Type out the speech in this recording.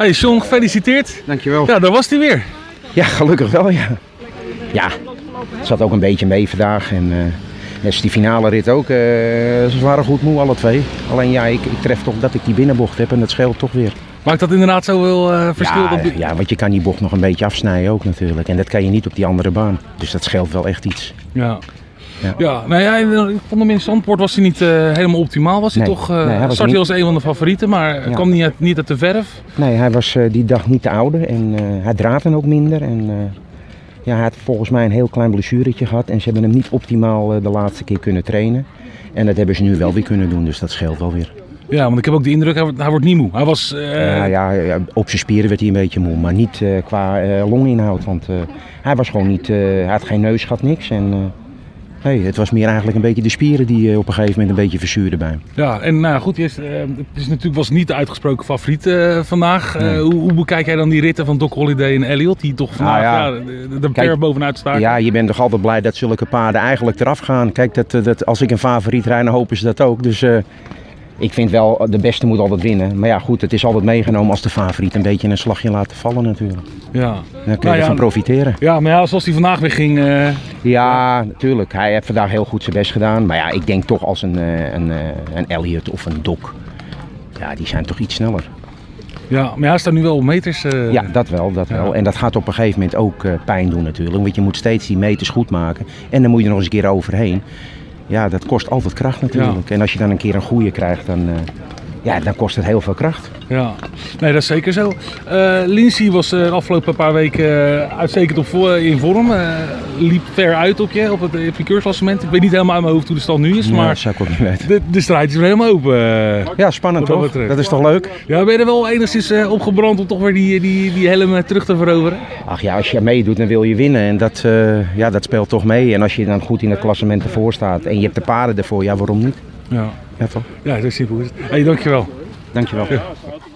Hey John, gefeliciteerd. Dankjewel. Ja, daar was hij weer. Ja, gelukkig wel, ja. Ja, het zat ook een beetje mee vandaag. En net als die finale rit ook. Ze waren goed moe, alle twee. Alleen ja, ik tref toch dat ik die binnenbocht heb en dat scheelt toch weer. Maakt dat inderdaad zoveel verschil? Ja, want je kan die bocht nog een beetje afsnijden ook natuurlijk. En dat kan je niet op die andere baan. Dus dat scheelt wel echt iets. Ja. Nou ja, ik vond hem in Zandvoort was hij niet helemaal optimaal. Was hij toch? Startte hij als een van de favorieten, maar kwam niet uit de verf. Nee, hij was die dag niet te oude en hij draafde ook minder. En hij had volgens mij een heel klein blessuretje gehad en ze hebben hem niet optimaal de laatste keer kunnen trainen. En dat hebben ze nu wel weer kunnen doen, dus dat scheelt wel weer. Ja, want ik heb ook de indruk, hij wordt niet moe. Hij was, op zijn spieren werd hij een beetje moe, maar niet qua longinhoud. Want hij was gewoon niet, hij had geen neus gehad, niks. En het was meer eigenlijk een beetje de spieren die op een gegeven moment een beetje verzuurden bij hem. Ja, en nou goed, het is natuurlijk was niet de uitgesproken favoriet vandaag. Nee. Hoe bekijk jij dan die ritten van Doc Holliday en Elliott, die toch vandaag de per bovenuit staken? Ja, je bent toch altijd blij dat zulke paarden eigenlijk eraf gaan. Kijk, dat als ik een favoriet rijd, dan hopen ze dat ook. Dus ik vind wel, de beste moet altijd winnen. Maar ja, goed, het is altijd meegenomen als de favoriet een beetje een slagje laten vallen natuurlijk. Ja. Dan kun je ervan profiteren. Ja, maar ja, zoals hij vandaag weer ging... Ja, natuurlijk. Hij heeft vandaag heel goed zijn best gedaan. Maar ja, ik denk toch als een Elliott of een Doc. Ja, die zijn toch iets sneller. Ja, maar hij staat nu wel op meters. Ja, dat wel. En dat gaat op een gegeven moment ook pijn doen natuurlijk. Want je moet steeds die meters goed maken. En dan moet je er nog eens een keer overheen. Ja, dat kost altijd kracht natuurlijk. Ja. En als je dan een keer een goede krijgt, dan kost het heel veel kracht. Ja, nee, dat is zeker zo. Lindsay was de afgelopen paar weken uitstekend in vorm. Liep ver uit op het epiceursklassement. Ik weet niet helemaal uit mijn hoofd hoe de stand nu is, maar dat zou ik ook niet weten. De strijd is weer helemaal open. Ja, spannend toch? Dat is toch leuk? Ja, ben je er wel enigszins opgebrand om toch weer die helm terug te veroveren? Ach ja, als je meedoet dan wil je winnen en dat speelt toch mee. En als je dan goed in het klassement ervoor staat en je hebt de paarden ervoor, ja waarom niet? Ja, ja toch? Ja, dat is simpel. Hey, dankjewel. Dankjewel. Ja.